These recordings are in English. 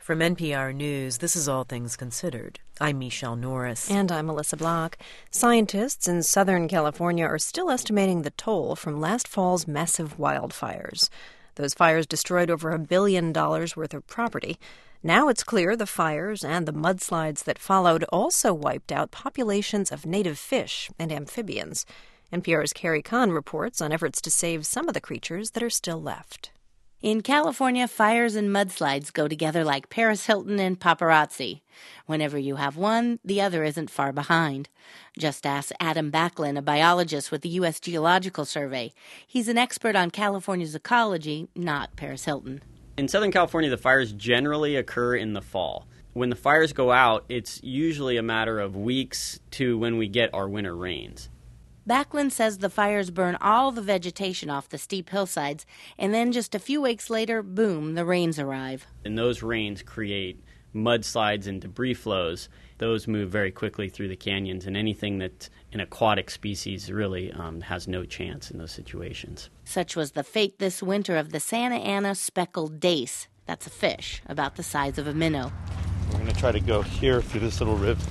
From NPR News, this is All Things Considered. I'm Michelle Norris. And I'm Melissa Block. Scientists in Southern California are still estimating the toll from last fall's massive wildfires. Those fires destroyed over $1 billion worth of property. Now it's clear the fires and the mudslides that followed also wiped out populations of native fish and amphibians. NPR's Carrie Kahn reports on efforts to save some of the creatures that are still left. In California, fires and mudslides go together like Paris Hilton and paparazzi. Whenever you have one, the other isn't far behind. Just ask Adam Backlund, a biologist with the U.S. Geological Survey. He's an expert on California's ecology, not Paris Hilton. In Southern California, the fires generally occur in the fall. When the fires go out, it's usually a matter of weeks to when we get our winter rains. Backlund says the fires burn all the vegetation off the steep hillsides, and then just a few weeks later, boom, the rains arrive. And those rains create mudslides and debris flows. Those move very quickly through the canyons, and anything that's an aquatic species really has no chance in those situations. Such was the fate this winter of the Santa Ana speckled dace. That's a fish about the size of a minnow. We're going to try to go here through this little rib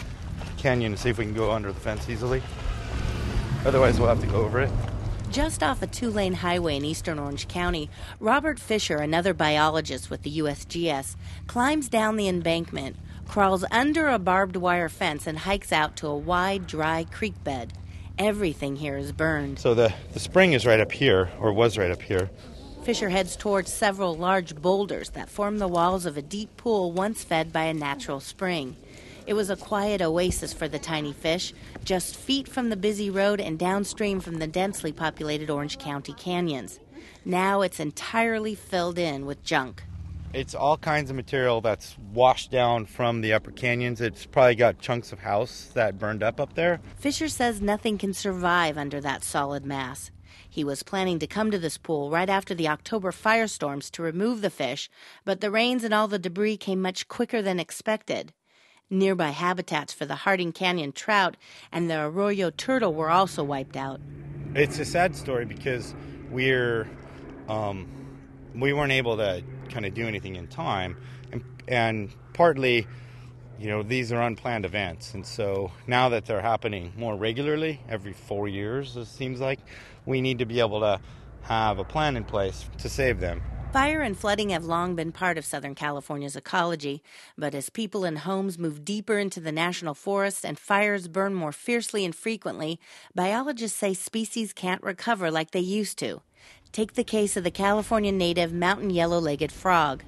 canyon and see if we can go under the fence easily. Otherwise, we'll have to go over it. Just off a two-lane highway in eastern Orange County, Robert Fisher, another biologist with the USGS, climbs down the embankment, crawls under a barbed wire fence, and hikes out to a wide, dry creek bed. Everything here is burned. So the spring is right up here, or was right up here. Fisher heads towards several large boulders that form the walls of a deep pool once fed by a natural spring. It was a quiet oasis for the tiny fish, just feet from the busy road and downstream from the densely populated Orange County canyons. Now it's entirely filled in with junk. It's all kinds of material that's washed down from the upper canyons. It's probably got chunks of house that burned up there. Fisher says nothing can survive under that solid mass. He was planning to come to this pool right after the October firestorms to remove the fish, but the rains and all the debris came much quicker than expected. Nearby habitats for the Harding Canyon trout and the arroyo turtle were also wiped out. It's a sad story because we weren't able to kind of do anything in time, and partly, these are unplanned events, and so now that they're happening more regularly, every 4 years, it seems like, we need to be able to have a plan in place to save them. Fire and flooding have long been part of Southern California's ecology, but as people and homes move deeper into the national forests and fires burn more fiercely and frequently, biologists say species can't recover like they used to. Take the case of the California native mountain yellow-legged frog.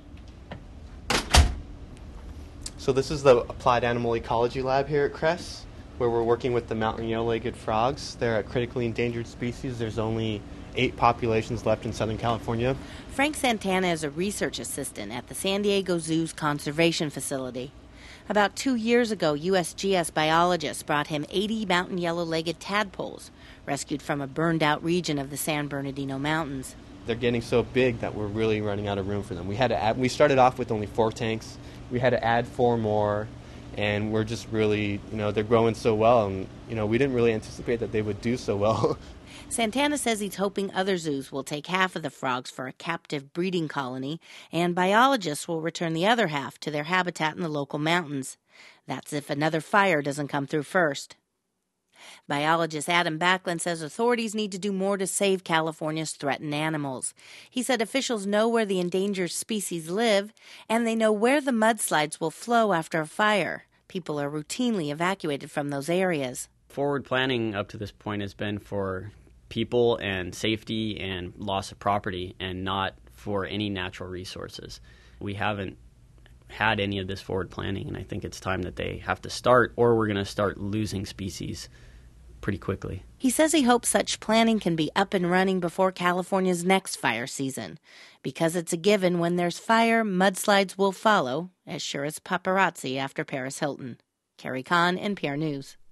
So this is the Applied Animal Ecology Lab here at CRES, where we're working with the mountain yellow-legged frogs. They're a critically endangered species. There's only 8 populations left in Southern California. Frank Santana is a research assistant at the San Diego Zoo's conservation facility. About 2 years ago, USGS biologists brought him 80 mountain yellow-legged tadpoles, rescued from a burned-out region of the San Bernardino Mountains. They're getting so big that we're really running out of room for them. We started off with only 4 tanks. We had to add 4 more, and we're just really, they're growing so well, and, we didn't really anticipate that they would do so well. Santana says he's hoping other zoos will take half of the frogs for a captive breeding colony, and biologists will return the other half to their habitat in the local mountains. That's if another fire doesn't come through first. Biologist Adam Backlund says authorities need to do more to save California's threatened animals. He said officials know where the endangered species live, and they know where the mudslides will flow after a fire. People are routinely evacuated from those areas. Forward planning up to this point has been for people and safety and loss of property, and not for any natural resources. We haven't had any of this forward planning, and I think it's time that they have to start, or we're going to start losing species pretty quickly. He says he hopes such planning can be up and running before California's next fire season. Because it's a given, when there's fire, mudslides will follow, as sure as paparazzi after Paris Hilton. Carrie Kahn, NPR News.